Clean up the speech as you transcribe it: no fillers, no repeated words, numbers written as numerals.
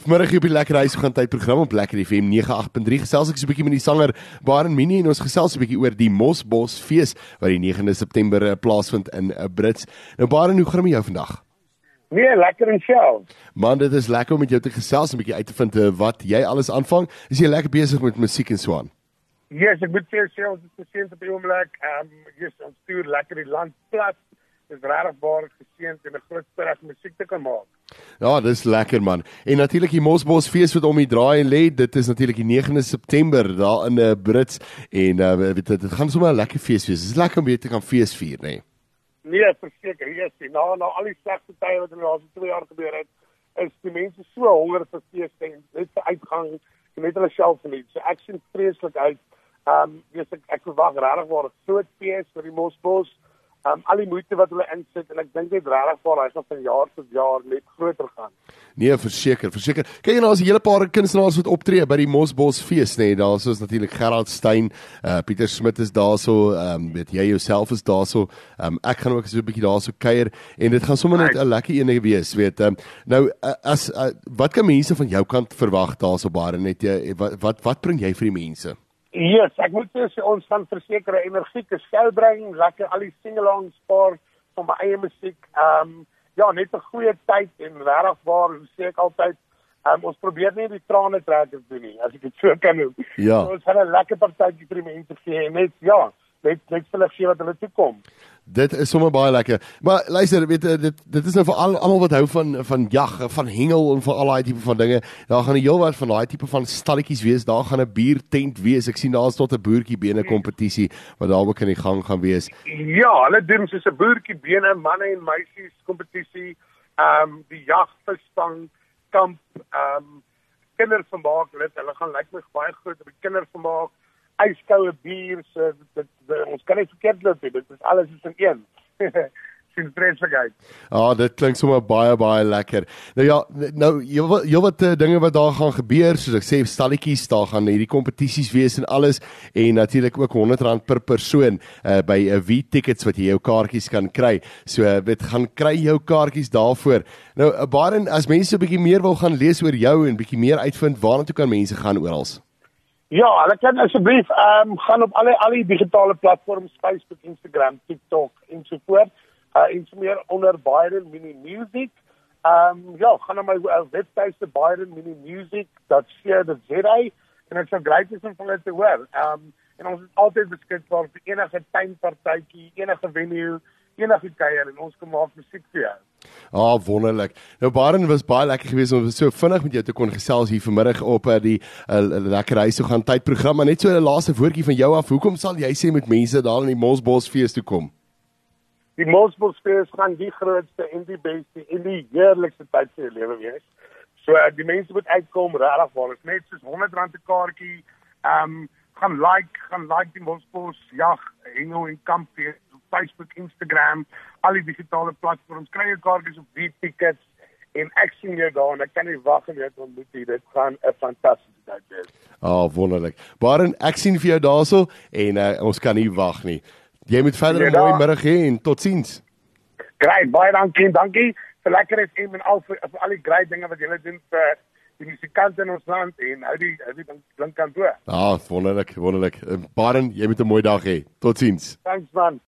Vanmiddag hier op die Lekker Huis gaan tyd program op Lekker FM 98.3 gesels ek so 'n bietjie met die sanger Baron Minnie en ons gesels 'n bietjie oor die Mosbos fees wat die 9de September plaasvind in Brits. Nou Baron, hoe gaan dit met jou vandag? Nee, lekker en self. Man, dit is lekker om met jou te gesels en 'n bietjie uit te vind wat jy alles aanvang. Is jy lekker besig met musiek en so aan? Yes, ek moet sê self dit is seënd op die oomblik. Yes, ons stuur lekker die land plat. Dit is regtig baie geseënd en 'n groot voorreg om musiek te kan maak. Ja, dis lekker man. En natuurlik die Mosbos fees wat om die draai en lê, dit is natuurlik die 9de September daar in Brits en dit gaan sommer 'n lekker fees wees. Dit is lekker om weer te kan fees vier, nê? Nee, verseker, yes. Na al die slegte tye wat in die laaste 2 jaar gebeur het, is die mense so honger vir feeste en net vir uitgang en net hulle self geniet. So ek sien vreeslik uit. Yes, ek verwag regtig 'n groot fees vir die Mosbos. Al die moeite wat hulle insit en ek dink dit regtig hy gaan van jaar tot jaar net groter gaan. Nee, verseker. Kyk, en daar's 'n hele paar kunstenaars wat optree by die Mosbos fees, nê. Daar's soos natuurlik Gerard Stein, Pieter Smit is daarso, weet jy jouself is daarso. Ek gaan ook so 'n bietjie daarso kuier en dit gaan sommer net 'n lekker ene wees, weet. Nou as wat kan mense van jou kant verwag daarso baie net wat bring jy vir die mense? Yes, ek moet sê ons gaan verseker 'n energieke show bring, lekker al die sing-alongs paar van my eie musiek. Ja, net 'n goeie tyd en regtig waar, sê ek altyd, ons probeer nie die trane trekkers doen nie, as ek dit so kan noem. Ja. So, ons gaan 'n lekker partytjie vir die mense gee en net vir hulle gee wat hulle toekom. Dit is sommer baie lekker. Maar luister, weet dit is nou vir almal wat hou van jag, van hengel en van al daai tipe van dinge. Daar gaan 'n heel wat van daai tipe van stalletjies wees. Daar gaan 'n biertent wees. Ek sien daar's tot 'n boertjie bene kompetisie wat daar ook in die gang gaan wees. Ja, hulle doen soos 'n boertjie bene, manne en meisies kompetisie. Die jag, visvang, kamp, kindervermaak, hulle gaan lyk my baie groot op die kindervermaak. Ijskoue bier, so ons kan nie verkeerd loop nie, dit is alles in een. Sien vreeslik uit. Dit klink sommer baie lekker. Nou ja, jy wat dinge wat daar gaan gebeur, soos ek sê, stalletjies, daar gaan hierdie kompetisies wees en alles, en natuurlik ook R100 per persoon by V-tickets wat jy jou kaartjies kan kry. So gaan kry jou kaartjies daarvoor. Nou, Baron, as mense 'n bietjie meer wil gaan lees oor jou en bietjie meer uitvind, waarna kan mense gaan oral? Ja, hulle kan asseblief gaan op al die digitale platforms, Facebook, Instagram, TikTok en so voort. Informeer onder Baron Minnie Music. Gaan na my webtuiste byronminimusic.co.za en ek sal great is om van hulle te hoor. En ons is altyd beskikbaar vir enige tuinpartytjie, enige venue, enige kuier en ons kan maak musiek vir jou. Wonderlik. Nou Baron, was baie lekker geweest om so vinnig met jou te kon gesels hier vanmiddag op die Lekker Huis toe gaan tydprogram. Maar net so 'n laaste woordjie van jou af. Hoekom sal jy sê met mense daar in die Mosbos fees toe kom? Die Mosbos fees gaan die grootste en die beste en die heerlikste tyd vir jou lewe wees. So die mense moet uitkom, regtig waar. Dit is net soos R100 'n kaartjie. Gaan like die Mosbos jag, hengel en kampfees. Facebook, Instagram, al die digitale platforms, kry jou kaartjies op V-tickets en ek sien jou daar en ek kan nie wag om jou te ontmoet nie. Dit gaan 'n fantastiese tyd wees. Wonderlik. Baron, ek sien vir jou daarso en ons kan nie wag nie. Jy moet verder 'n mooi middag hê en totsiens. Great, baie dankie vir Lekker FM en vir al die great dinge wat julle doen vir die musikante in ons land en hou die blink aan toe. Wonderlik. Baron, jy moet 'n mooi dag hê. Totsiens. Thanks man.